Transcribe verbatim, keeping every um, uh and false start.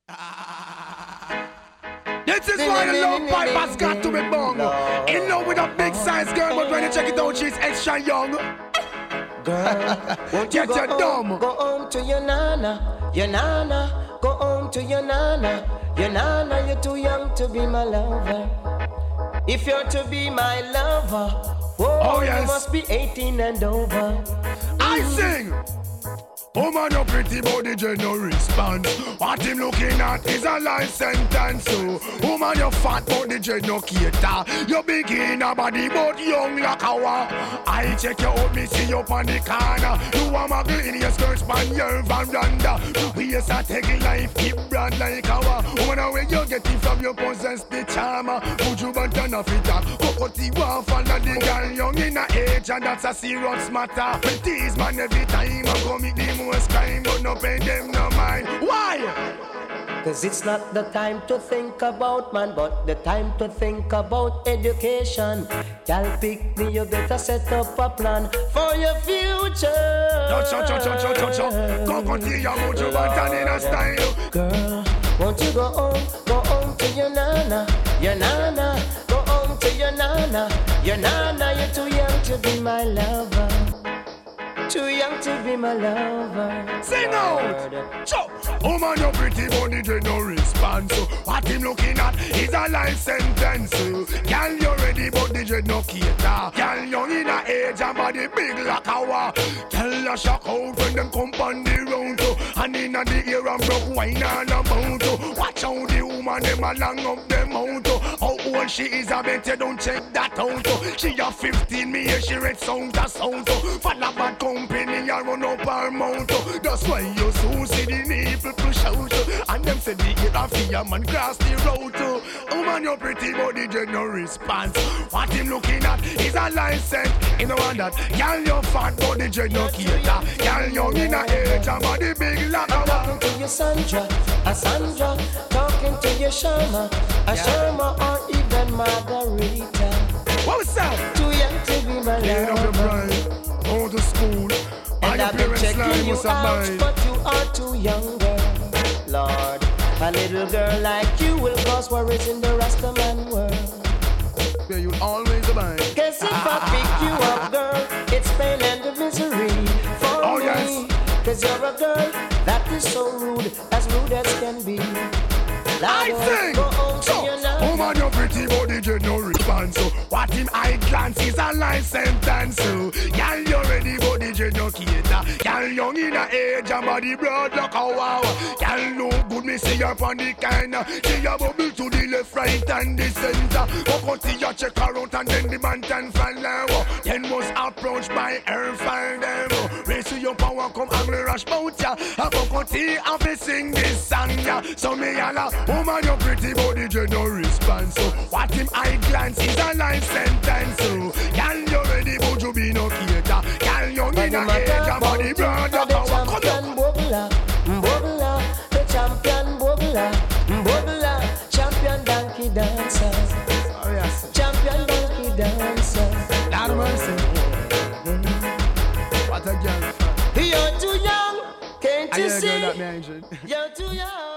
This is why the low pipe has got to be bung. In love with a big size girl, but when you check it out, she's extra young. Girl, won't you Get go your home, dumb. go home to your nana, your nana, go home to your nana, your nana, you're too young to be my lover. If you're to be my lover, whoa, Oh, yes. you must be eighteen and over. I sing. Oh man, your pretty body just no respond. What him looking at is a life sentence. So, oh man, your fat body just no cater. You big in a body but young like a wa. I check you out, me see you on the corner. You a muggle in your skirt, span your veranda. We just a taking life, keep brand like a wa. Oh man, where you get it from, you possess the charm. Put you back down off it up. Cocotti one follow the girl young in a age, and that's a serious matter. But these man every time I go meet the most crime, but no pay them no mind. Why? Cause it's not the time to think about man, but the time to think about education. Y'all pick me, you better set up a plan for your future. Cho cho cho cho cho cho. Go go to your mood, you want and in a style. Girl, won't you go home, go home to your nana, your nana, go home to your nana, your nana, you're too young to be my lover. Too young to be my lover. Sing out! Cho! Oh man, your pretty body just no response. So what him looking at is a life sentence. So girl, you ready, but the just no cater. Girl, young in a age and body big like a wa. Girl, you shock out when them come on the round. So and in a the ear and broke wine and a mount. So watch out the woman, them a long up them mount. So how old she is, I bet you don't check that out. So she a fifteen, me here she read sound to sound. So for the bad company, I run up her mouth. So that's why you so see the nipple push out. So and them say the ear of fear man cross the road. So oh man, your pretty body just no response. What him looking at is a license. You know what that? Girl, your fat body just no cater. Girl, young in a age and body big like a Talking to you Sandra, a Sandra, talking to you Sharma, a Sharma or even Margarita. what's up? Too young to be my Clean up your lover. brain, go to school. And I've been checking you a out, mind. but you are too young, girl. Lord, a little girl like you will cause worries in the Rastaman world. Yeah, you'll always abide. Guess if I pick you up, girl, it's pain and misery for Oh, me. yes. Cause you're a girl that is so rude, as rude as can be. I Lord, sing! go home to So, your nana. oh man, your pretty body just no response. So, what him eye glance is a life sentence. So, girl, you ready, body just no cater. Girl, young in a age and body broad like a wow. Girl, no good, me see her on the corner. She a bubble to the left, right and the center. Go to your check her out and then the man can follow. Then was approached by her father. Raise your power, come angry rush bout ya. A cocotti have to sing this song ya. So me yalla, woman your pretty body just no response. So what him eye glance is a life sentence. So girl you ready but you be no cater. Girl young in a age and body broad like a wa. Come champion bubbler, bubbler, the champion bubbler, bubbler, champion donkey dancer, Oh yes. champion donkey dancer. Lord of mercy. What a girl. You're too young, can't I you hear a girl see? that me angel. You're too young.